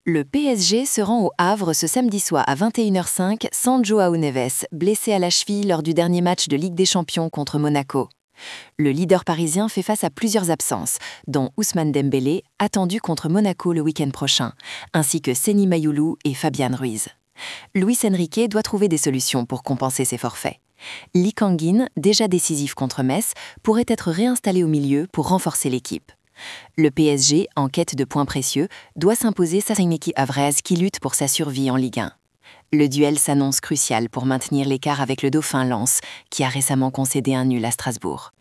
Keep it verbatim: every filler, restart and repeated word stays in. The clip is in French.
Le P S G se rend au Havre ce samedi soir à vingt et une heures cinq sans Joao Neves, blessé à la cheville lors du dernier match de Ligue des Champions contre Monaco. Le leader parisien fait face à plusieurs absences, dont Ousmane Dembélé, attendu contre Monaco le week-end prochain, ainsi que Seny Mayoulou et Fabian Ruiz. Luis Enrique doit trouver des solutions pour compenser ses forfaits. Lee Kang-in, déjà décisif contre Metz, pourrait être réinstallé au milieu pour renforcer l'équipe. Le P S G, en quête de points précieux, doit s'imposer face à une équipe havraise qui lutte pour sa survie en Ligue un. Le duel s'annonce crucial pour maintenir l'écart avec le dauphin Lens, qui a récemment concédé un nul à Strasbourg.